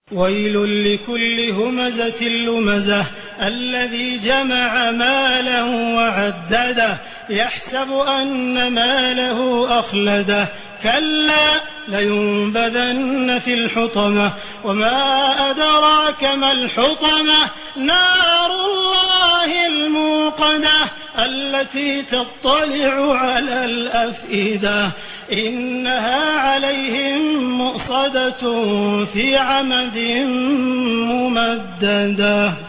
ويل لكل همزة لمزة الذي جمع مالا وعدده يحسب أن ماله أخلده كلا لينبذن في الحطمة وما أدراك ما الحطمة نار الله الموقدة التي تطلع على الأفئدة إنها عليهم مؤصدة في عمد ممددة.